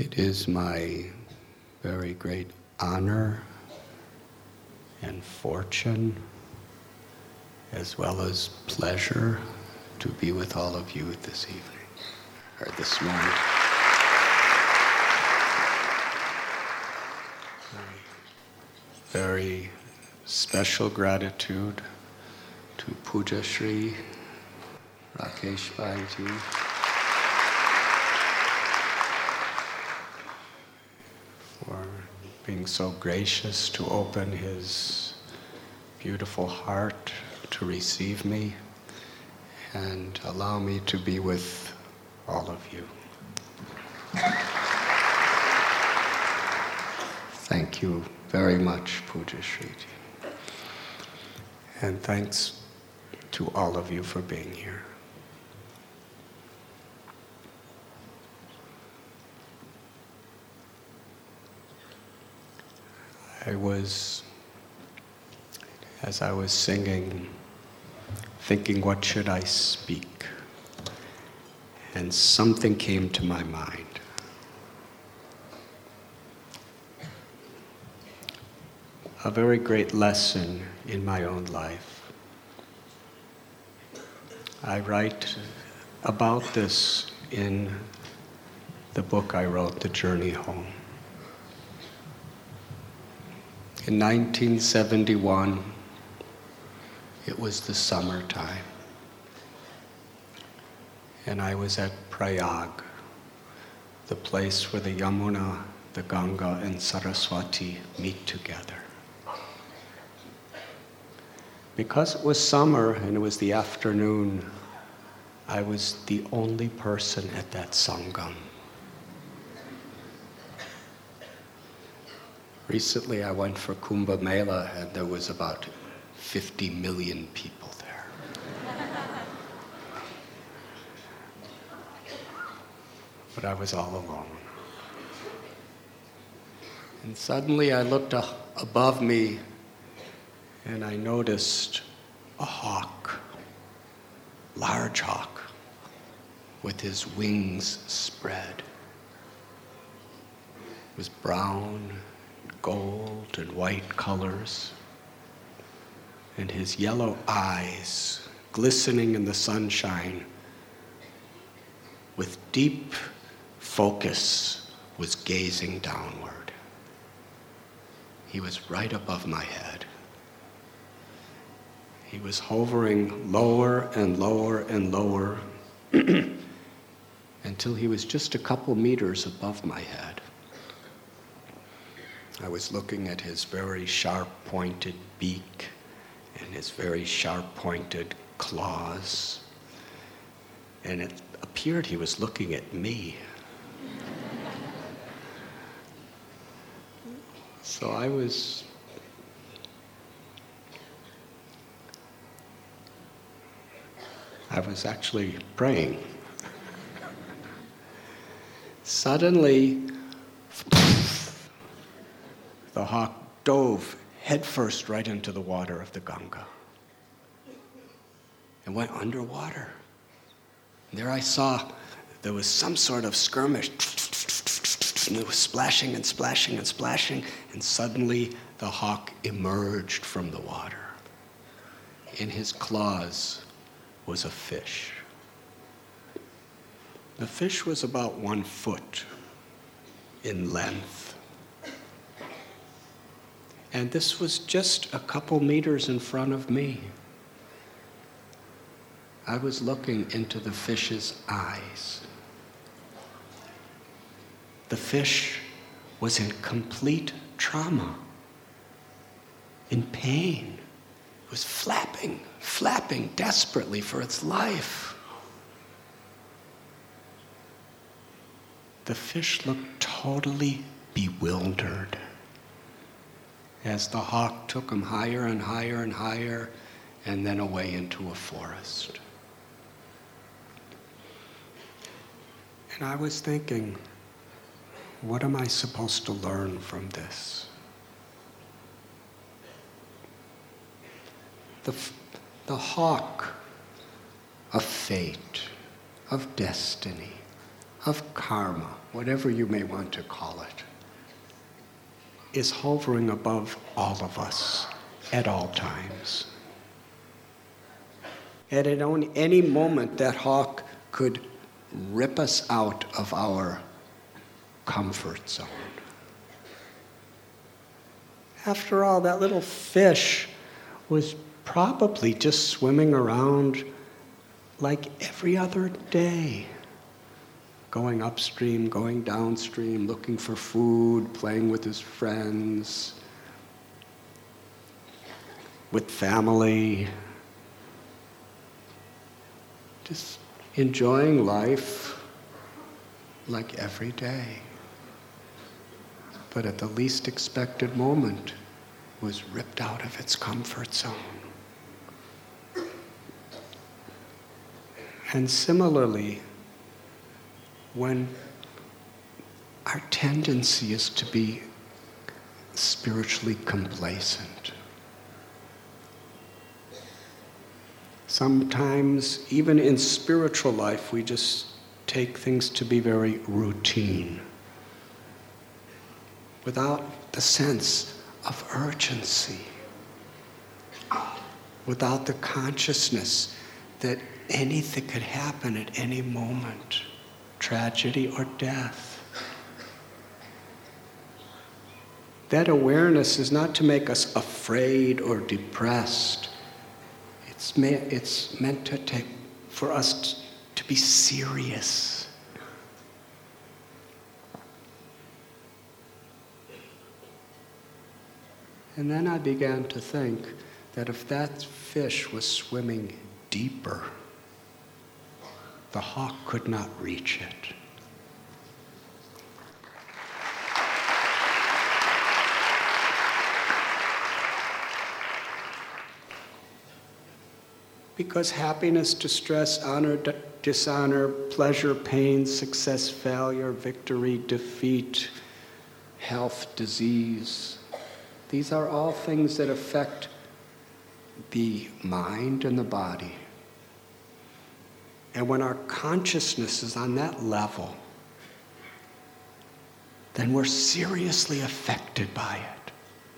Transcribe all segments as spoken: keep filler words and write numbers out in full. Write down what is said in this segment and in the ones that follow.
It is my very great honor and fortune, as well as pleasure, to be with all of you this evening, or this morning. Very special gratitude to Puja Shri Rakesh Bhaiji for being so gracious to open his beautiful heart to receive me and allow me to be with all of you. Thank you very much, Puja Shriji. And thanks to all of you for being here. I was, as I was singing, thinking, what should I speak? And something came to my mind. A very great lesson in my own life. I write about this in the book I wrote, The Journey Home. In nineteen seventy-one, it was the summertime, and I was at Prayag, the place where the Yamuna, the Ganga, and Saraswati meet together. Because it was summer and it was the afternoon, I was the only person at that Sangam. Recently I went for Kumbh Mela and there was about fifty million people there. But I was all alone. And suddenly I looked uh, above me and I noticed a hawk, large hawk, with his wings spread. It was brown, gold, and white colors, and his yellow eyes, glistening in the sunshine, with deep focus, was gazing downward. He was right above my head. He was hovering lower and lower and lower until he was just a couple meters above my head. I was looking at his very sharp-pointed beak and his very sharp-pointed claws, and it appeared he was looking at me. So I was I was actually praying. Suddenly, the hawk dove headfirst right into the water of the Ganga and went underwater. And there I saw there was some sort of skirmish, and it was splashing and splashing and splashing, and suddenly the hawk emerged from the water. In his claws was a fish. The fish was about one foot in length. And this was just a couple meters in front of me. I was looking into the fish's eyes. The fish was in complete trauma, in pain. It was flapping, flapping desperately for its life. The fish looked totally bewildered as the hawk took him higher and higher and higher, and then away into a forest. And I was thinking, what am I supposed to learn from this? The, the hawk of fate, of destiny, of karma, whatever you may want to call it, is hovering above all of us at all times. And at any moment, that hawk could rip us out of our comfort zone. After all, that little fish was probably just swimming around like every other day, going upstream, going downstream, looking for food, playing with his friends, with family, just enjoying life like every day. But at the least expected moment, was ripped out of its comfort zone. And similarly, when our tendency is to be spiritually complacent, sometimes, even in spiritual life, we just take things to be very routine, without the sense of urgency, without the consciousness that anything could happen at any moment, tragedy or death. That awareness is not to make us afraid or depressed. It's, me- it's meant to take, for us t- to be serious. And then I began to think that if that fish was swimming deeper, the hawk could not reach it. Because happiness, distress, honor, d- dishonor, pleasure, pain, success, failure, victory, defeat, health, disease, these are all things that affect the mind and the body. And when our consciousness is on that level, then we're seriously affected by it.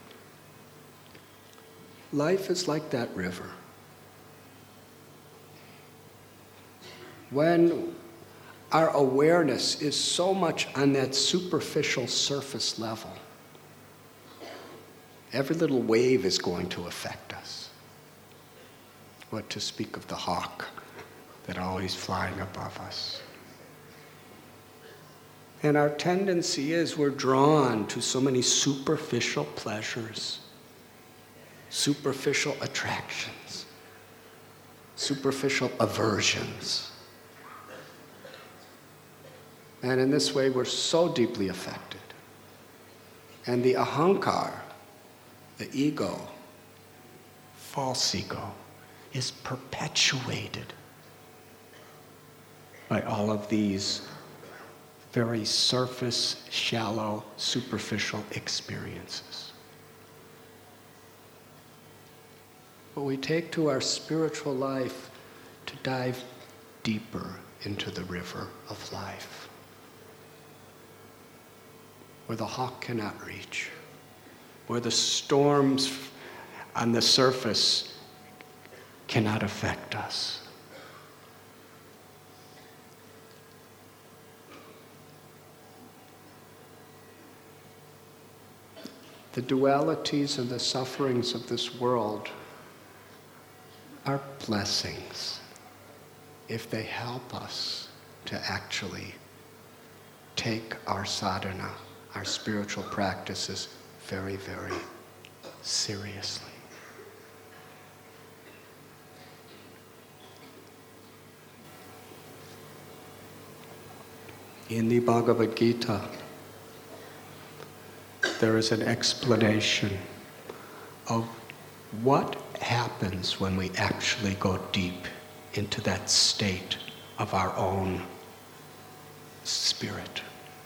Life is like that river. When our awareness is so much on that superficial surface level, every little wave is going to affect us. What to speak of the hawk that always flying above us. And our tendency is we're drawn to so many superficial pleasures, superficial attractions, superficial aversions. And in this way, we're so deeply affected. And the ahankar, the ego, false ego, is perpetuated by all of these very surface, shallow, superficial experiences. But we take to our spiritual life to dive deeper into the river of life, where the hawk cannot reach, where the storms on the surface cannot affect us. The dualities and the sufferings of this world are blessings if they help us to actually take our sadhana, our spiritual practices, very, very seriously. In the Bhagavad Gita, there is an explanation of what happens when we actually go deep into that state of our own spirit.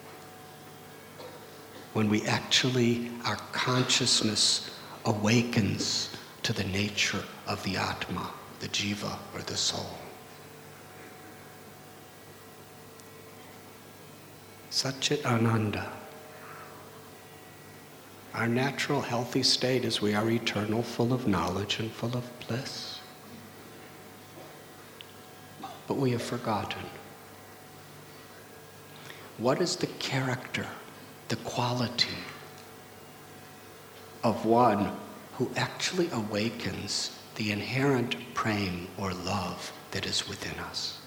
When we actually, our consciousness awakens to the nature of the Atma, the Jiva, or the soul. Satchit Ananda. Our natural healthy state is we are eternal, full of knowledge and full of bliss. But we have forgotten. What is the character, the quality of one who actually awakens the inherent prema or love that is within us?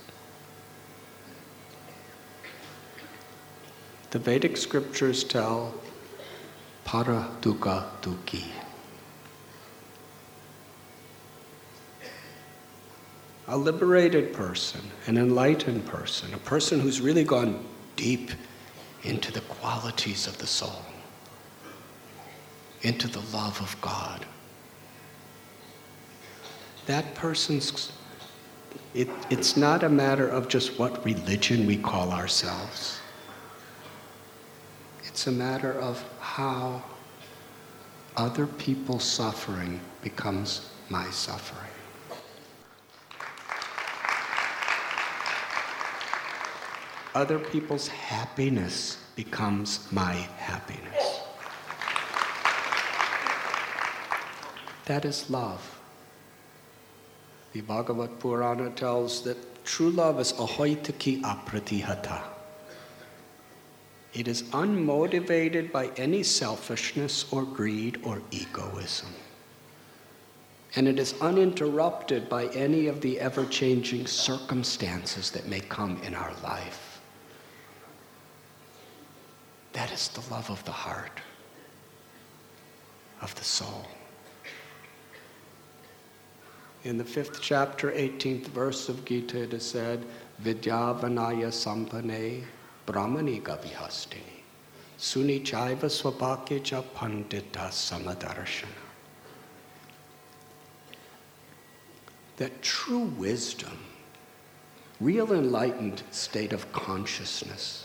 The Vedic scriptures tell para dukkha dukhi. A liberated person, an enlightened person, a person who's really gone deep into the qualities of the soul, into the love of God. That person's, it, it's not a matter of just what religion we call ourselves. It's a matter of how other people's suffering becomes my suffering. Other people's happiness becomes my happiness. That is love. The Bhagavad Purana tells that true love is ahoitaki apratihata. It is unmotivated by any selfishness or greed or egoism. And it is uninterrupted by any of the ever-changing circumstances that may come in our life. That is the love of the heart, of the soul. In the fifth chapter, eighteenth verse of Gita, it is said, Vidyavanaya sampane brahmani gavihastini suni chaiva swapakecha pandita samadarshana. That true wisdom, real enlightened state of consciousness,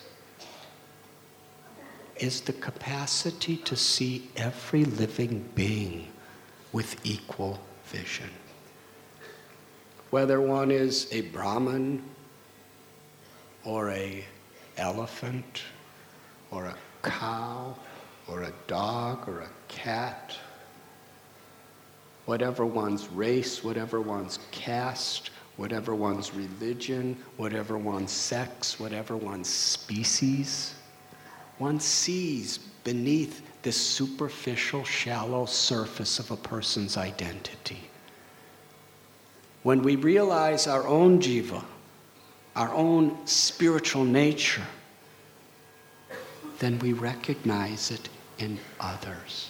is the capacity to see every living being with equal vision. Whether one is a Brahmin or a elephant or a cow or a dog or a cat, whatever one's race, whatever one's caste, whatever one's religion, whatever one's sex, whatever one's species, one sees beneath this superficial, shallow surface of a person's identity. When we realize our own jiva, our own spiritual nature, then we recognize it in others.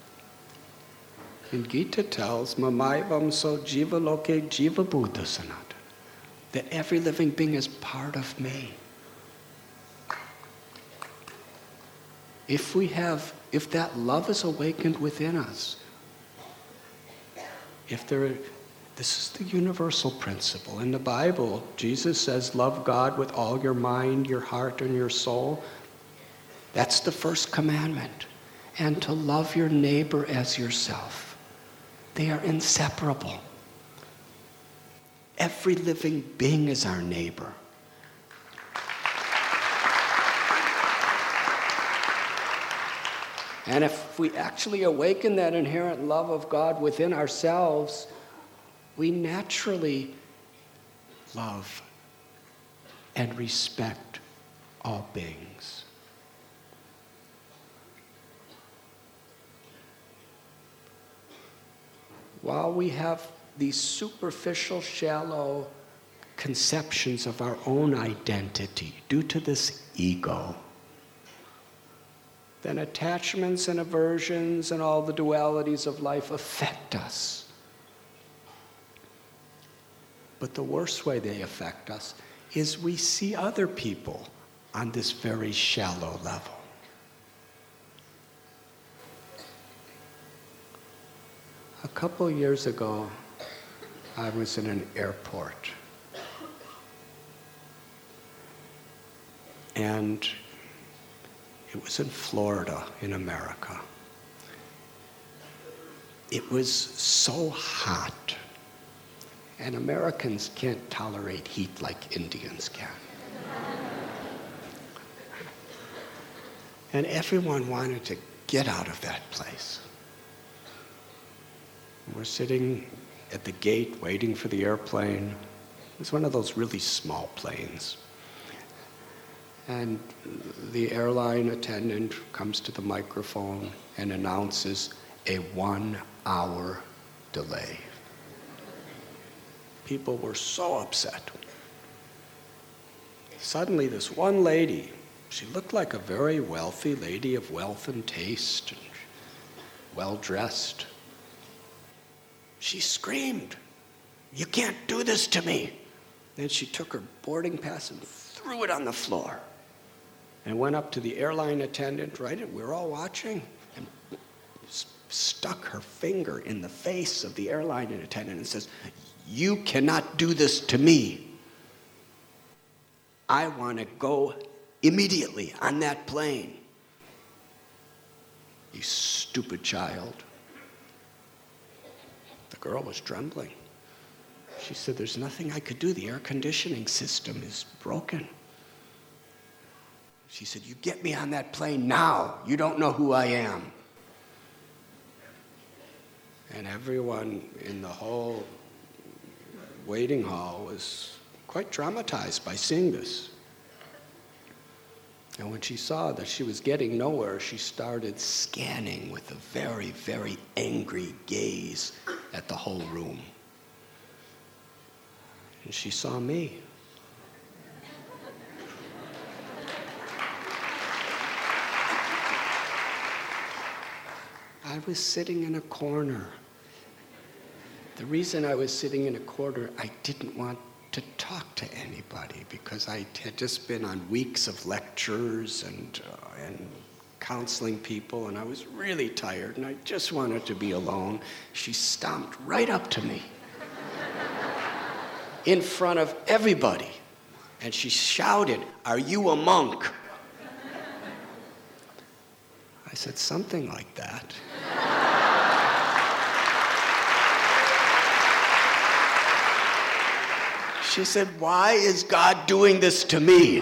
And Gita tells, Mamaivam so jiva loke jiva buddha sanat, that every living being is part of me. If we have, if that love is awakened within us, if there, this is the universal principle. In the Bible, Jesus says, love God with all your mind, your heart, and your soul. That's the first commandment. And to love your neighbor as yourself. They are inseparable. Every living being is our neighbor. And if we actually awaken that inherent love of God within ourselves, we naturally love and respect all beings. While we have these superficial, shallow conceptions of our own identity due to this ego, then attachments and aversions and all the dualities of life affect us. But the worst way they affect us is we see other people on this very shallow level. A couple years ago, I was in an airport. And it was in Florida, in America. It was so hot. And Americans can't tolerate heat like Indians can. And everyone wanted to get out of that place. We're sitting at the gate waiting for the airplane. It was one of those really small planes. And the airline attendant comes to the microphone and announces a one-hour delay. People were so upset. Suddenly, this one lady, she looked like a very wealthy lady of wealth and taste, and well-dressed. She screamed, "You can't do this to me!" Then she took her boarding pass and threw it on the floor and went up to the airline attendant, right? We were all watching, and stuck her finger in the face of the airline attendant and says, "You cannot do this to me. I want to go immediately on that plane." "You stupid child." The girl was trembling. She said, "There's nothing I could do. The air conditioning system is broken." She said, "You get me on that plane now. You don't know who I am." And everyone in the whole waiting hall was quite traumatized by seeing this. And when she saw that she was getting nowhere, she started scanning with a very, very angry gaze at the whole room. And she saw me. I was sitting in a corner. The reason I was sitting in a corner, I didn't want to talk to anybody because I had just been on weeks of lectures and, uh, and counseling people, and I was really tired, and I just wanted to be alone. She stomped right up to me in front of everybody, and she shouted, "Are you a monk?" I said, "Something like that." She said, "Why is God doing this to me?"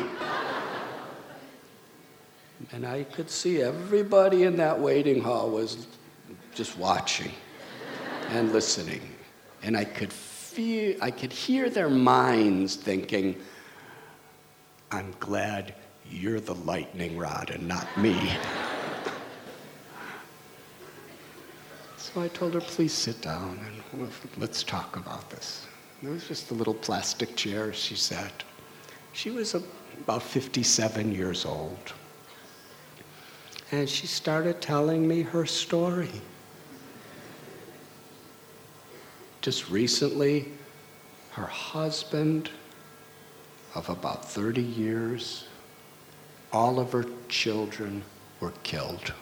And I could see everybody in that waiting hall was just watching and listening. And I could feel, I could hear their minds thinking, "I'm glad you're the lightning rod and not me." So I told her, "Please sit down and let's talk about this." There was just a little plastic chair she sat. She was about fifty-seven years old. And she started telling me her story. Just recently, her husband of about thirty years, all of her children were killed.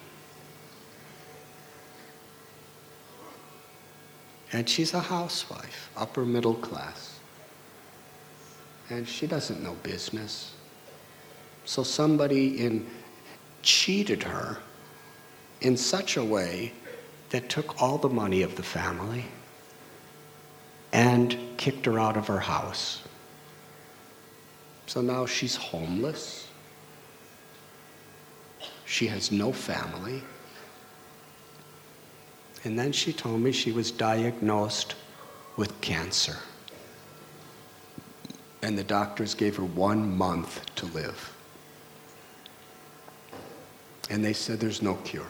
And she's a housewife, upper middle class. And she doesn't know business. So somebody in cheated her in such a way that took all the money of the family and kicked her out of her house. So now she's homeless. She has no family. And then she told me she was diagnosed with cancer. And the doctors gave her one month to live. And they said there's no cure.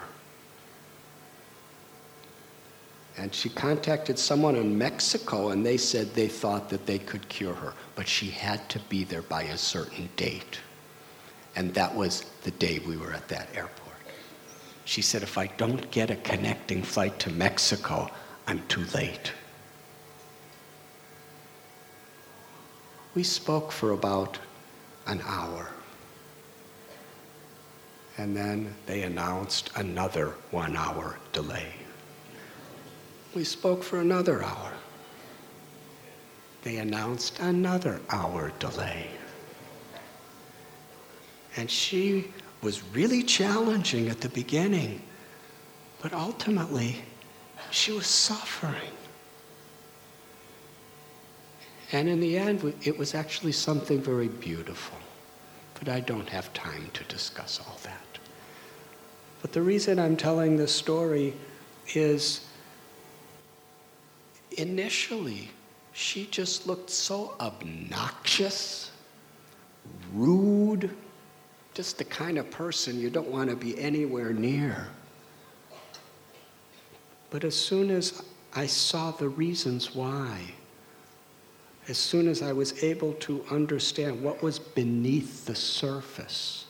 And she contacted someone in Mexico, and they said they thought that they could cure her, but she had to be there by a certain date. And that was the day we were at that airport. She said, "If I don't get a connecting flight to Mexico, I'm too late." We spoke for about an hour. And then they announced another one-hour delay. We spoke for another hour. They announced another hour delay. And she was really challenging at the beginning, but ultimately, she was suffering. And in the end, it was actually something very beautiful. But I don't have time to discuss all that. But the reason I'm telling this story is initially, she just looked so obnoxious, rude, just the kind of person you don't want to be anywhere near. But as soon as I saw the reasons why, as soon as I was able to understand what was beneath the surface,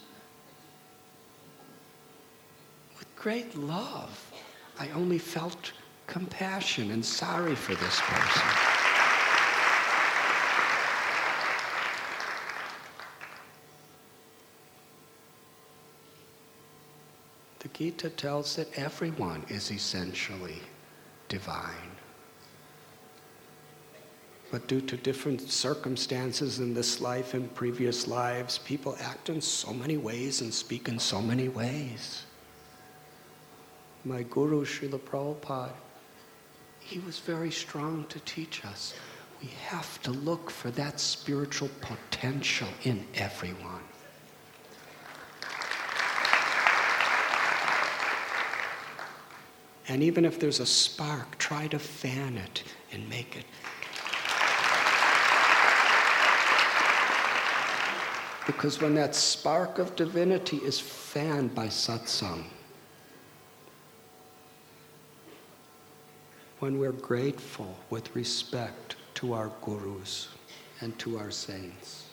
with great love, I only felt compassion and sorry for this person. The Gita tells that everyone is essentially divine. But due to different circumstances in this life and previous lives, people act in so many ways and speak in so many ways. My guru, Srila Prabhupada, he was very strong to teach us. We have to look for that spiritual potential in everyone. And even if there's a spark, try to fan it and make it. Because when that spark of divinity is fanned by satsang, when we're grateful with respect to our gurus and to our saints,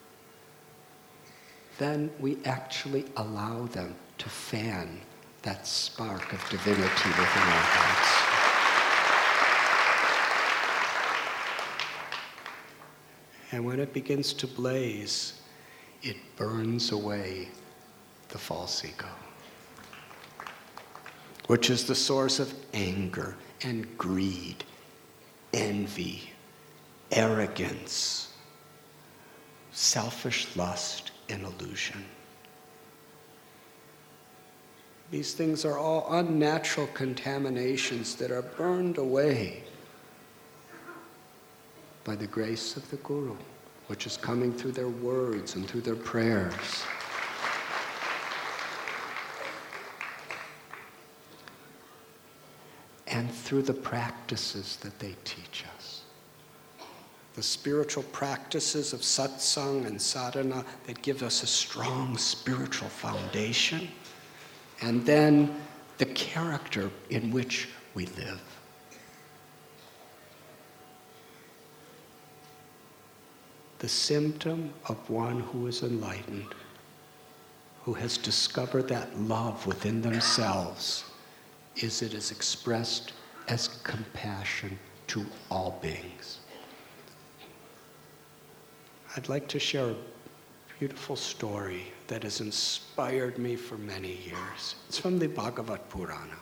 then we actually allow them to fan that spark of divinity within our hearts. And when it begins to blaze, it burns away the false ego, which is the source of anger and greed, envy, arrogance, selfish lust, and illusion. These things are all unnatural contaminations that are burned away by the grace of the Guru, which is coming through their words and through their prayers. And through the practices that they teach us. The spiritual practices of satsang and sadhana that give us a strong spiritual foundation. And then the character in which we live. The symptom of one who is enlightened, who has discovered that love within themselves, is it is expressed as compassion to all beings. I'd like to share a beautiful story that has inspired me for many years. It's from the Bhagavad Purana.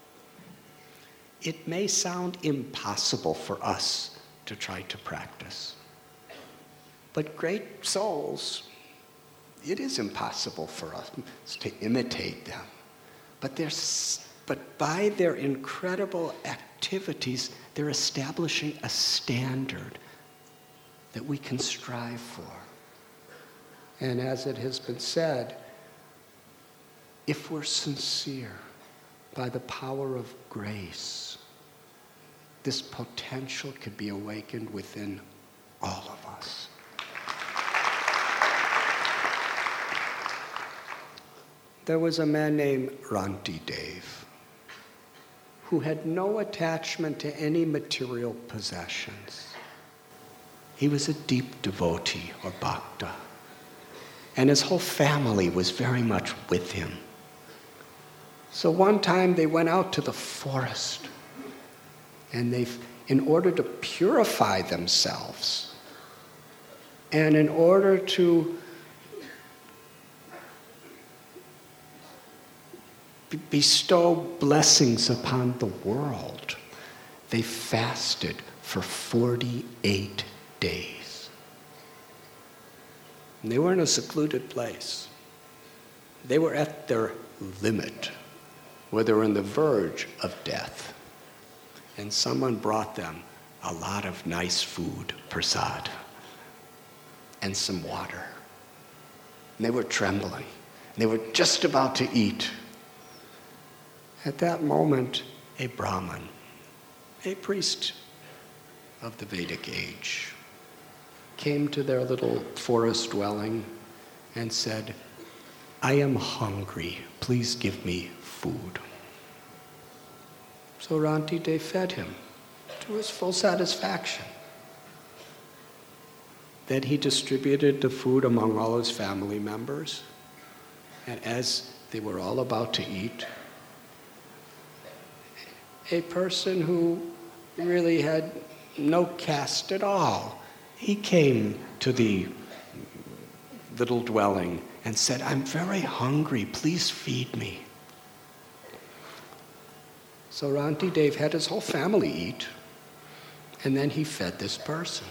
It may sound impossible for us to try to practice, but great souls, it is impossible for us to imitate them. But, but by their incredible activities, they're establishing a standard that we can strive for. And as it has been said, if we're sincere by the power of grace, this potential could be awakened within all of us. There was a man named Ranti Dev who had no attachment to any material possessions. He was a deep devotee or bhakta. And his whole family was very much with him. So one time they went out to the forest, and they, in order to purify themselves, and in order to bestow blessings upon the world, they fasted for forty-eight days. And they were in a secluded place. They were at their limit, where they were on the verge of death. And someone brought them a lot of nice food, prasad, and some water. And they were trembling. They were just about to eat. At that moment, a Brahmin, a priest of the Vedic age, came to their little forest dwelling and said, "I am hungry. Please give me food." So Rantidev fed him to his full satisfaction. Then he distributed the food among all his family members. And as they were all about to eat, a person who really had no caste at all, he came to the little dwelling and said, "I'm very hungry, please feed me." So Rantidev had his whole family eat, and then he fed this person.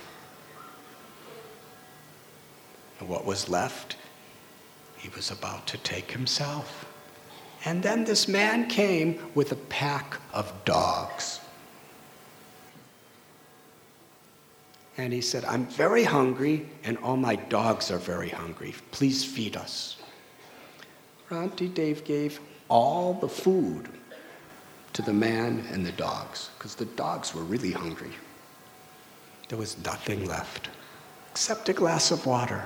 And what was left, he was about to take himself. And then this man came with a pack of dogs. And he said, "I'm very hungry, and all my dogs are very hungry. Please feed us." Rantidev gave all the food to the man and the dogs, because the dogs were really hungry. There was nothing left except a glass of water.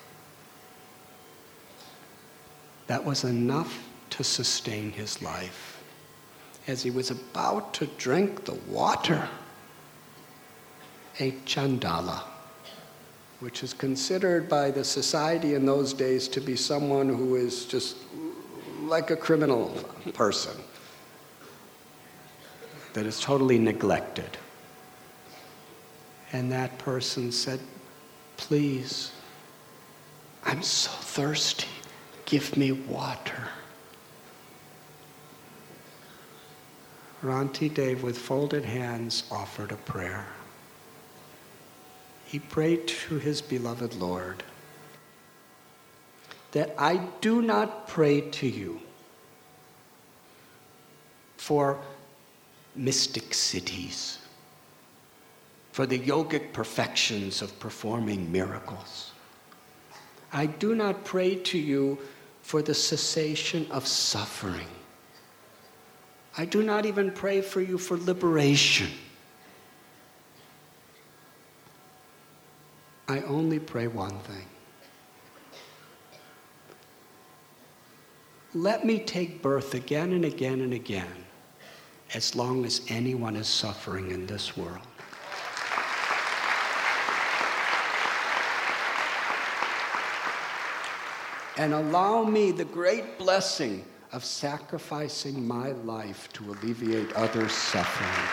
That was enough to sustain his life. As he was about to drink the water, a Chandala, which is considered by the society in those days to be someone who is just like a criminal person, that is totally neglected. And that person said, "Please, I'm so thirsty. Give me water." Rantidev, with folded hands, offered a prayer. He prayed to his beloved Lord that I do not pray to you for mystic cities, for the yogic perfections of performing miracles. I do not pray to you for the cessation of suffering. I do not even pray for you for liberation. I only pray one thing. Let me take birth again and again and again, as long as anyone is suffering in this world. And allow me the great blessing of sacrificing my life to alleviate others' suffering.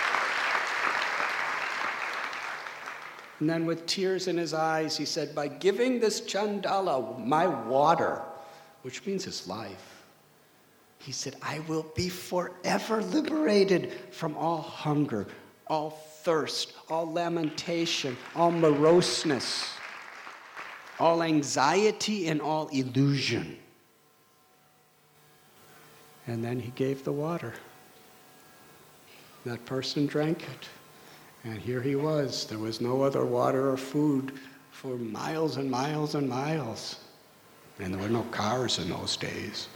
And then with tears in his eyes, he said, by giving this Chandala my water, which means his life, he said, I will be forever liberated from all hunger, all thirst, all lamentation, all moroseness, all anxiety, and all illusion. And then he gave the water. That person drank it. And here he was. There was no other water or food for miles and miles and miles. And there were no cars in those days.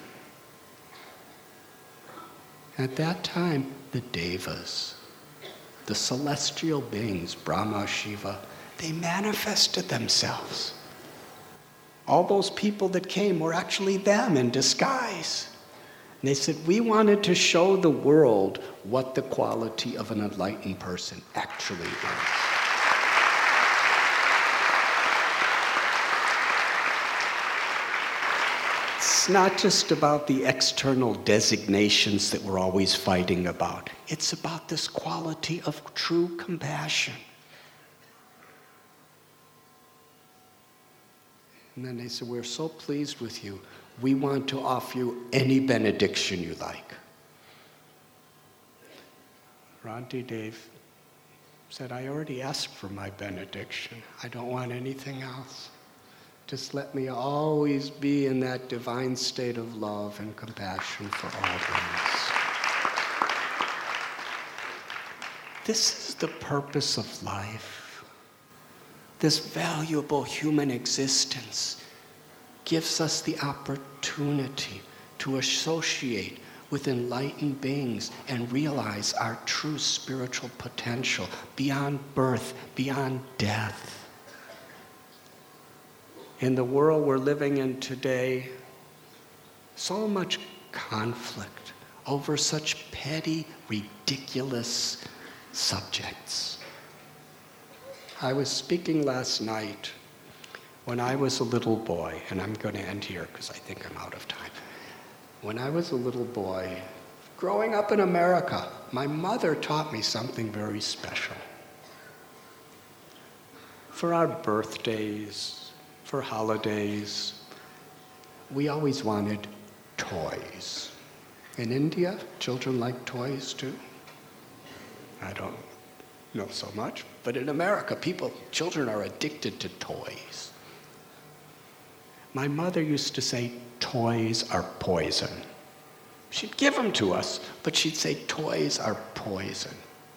At that time, the Devas, the celestial beings, Brahma, Shiva, they manifested themselves. All those people that came were actually them in disguise. And they said, we wanted to show the world what the quality of an enlightened person actually is. It's not just about the external designations that we're always fighting about. It's about this quality of true compassion. And then they said, we're so pleased with you. We want to offer you any benediction you like. Rantidev said, I already asked for my benediction. I don't want anything else. Just let me always be in that divine state of love and compassion for all beings. This is the purpose of life. This valuable human existence gives us the opportunity to associate with enlightened beings and realize our true spiritual potential beyond birth, beyond death. In the world we're living in today, so much conflict over such petty, ridiculous subjects. I was speaking last night when I was a little boy, and I'm going to end here because I think I'm out of time. When I was a little boy, growing up in America, my mother taught me something very special. For our birthdays, for holidays, we always wanted toys. In India, children like toys too. I don't know so much, but in America, people, children are addicted to toys. My mother used to say, toys are poison. She'd give them to us, but she'd say, toys are poison.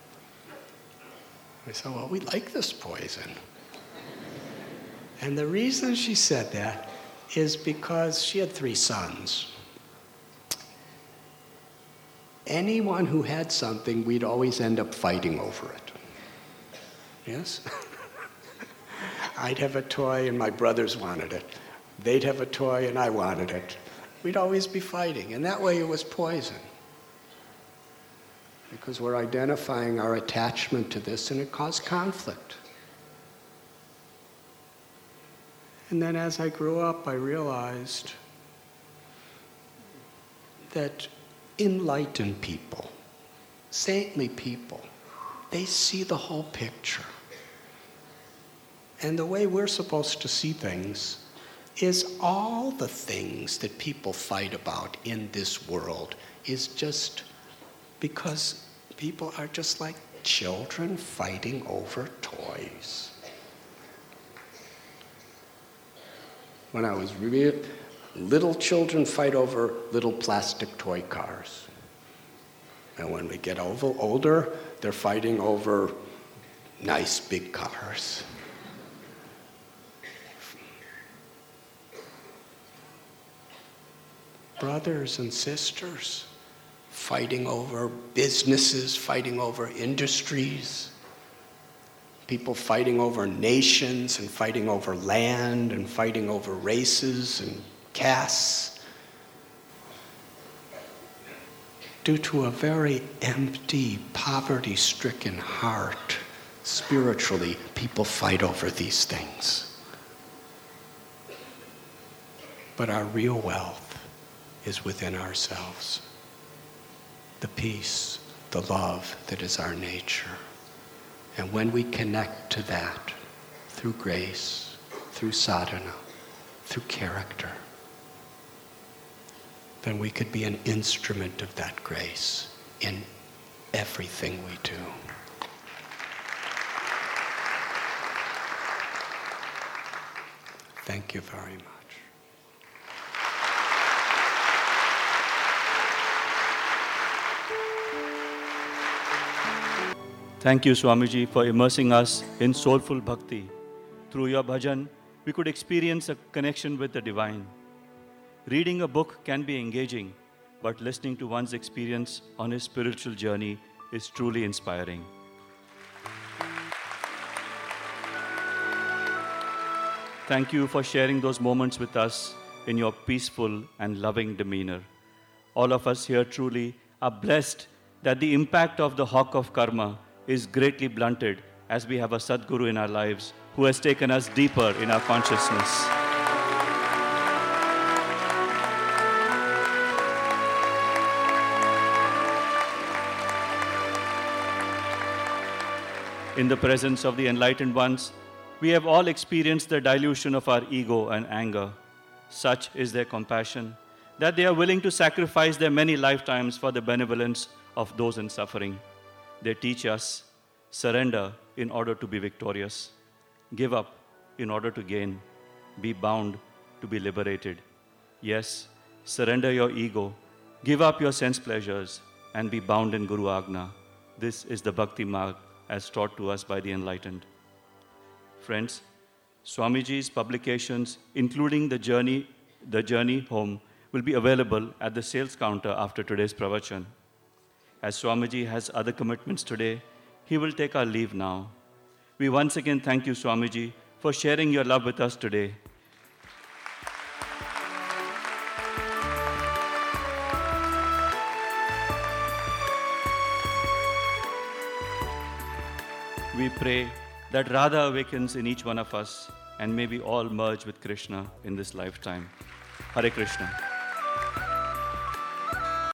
I said, well, we like this poison. And the reason she said that is because she had three sons. Anyone who had something, we'd always end up fighting over it. Yes? I'd have a toy and my brothers wanted it. They'd have a toy and I wanted it. We'd always be fighting, and that way it was poison. Because we're identifying our attachment to this and it caused conflict. And then as I grew up, I realized that enlightened people, saintly people, they see the whole picture. And the way we're supposed to see things is all the things that people fight about in this world is just because people are just like children fighting over toys. When I was real, little children fight over little plastic toy cars. And when we get over, older, they're fighting over nice big cars. Brothers and sisters fighting over businesses, fighting over industries, people fighting over nations and fighting over land and fighting over races and castes, due to a very empty, poverty-stricken heart. Spiritually, people fight over these things. But our real wealth is within ourselves. The peace, the love that is our nature. And when we connect to that through grace, through sadhana, through character, then we could be an instrument of that grace in everything we do. Thank you very much. Thank you, Swamiji, for immersing us in soulful bhakti. Through your bhajan, we could experience a connection with the divine. Reading a book can be engaging, but listening to one's experience on his spiritual journey is truly inspiring. Thank you for sharing those moments with us in your peaceful and loving demeanor. All of us here truly are blessed that the impact of the hawk of karma is greatly blunted as we have a Sadguru in our lives who has taken us deeper in our consciousness. In the presence of the enlightened ones, we have all experienced the dilution of our ego and anger. Such is their compassion, that they are willing to sacrifice their many lifetimes for the benevolence of those in suffering. They teach us, surrender in order to be victorious, give up in order to gain, be bound to be liberated. Yes, surrender your ego, give up your sense pleasures, and be bound in Guru Agna. This is the Bhakti Marg as taught to us by the enlightened. Friends, Swamiji's publications, including the journey, the journey home, will be available at the sales counter after today's pravachan. As Swamiji has other commitments today, he will take our leave now. We once again thank you, Swamiji, for sharing your love with us today. We pray that Radha awakens in each one of us, and may we all merge with Krishna in this lifetime. Hare Krishna.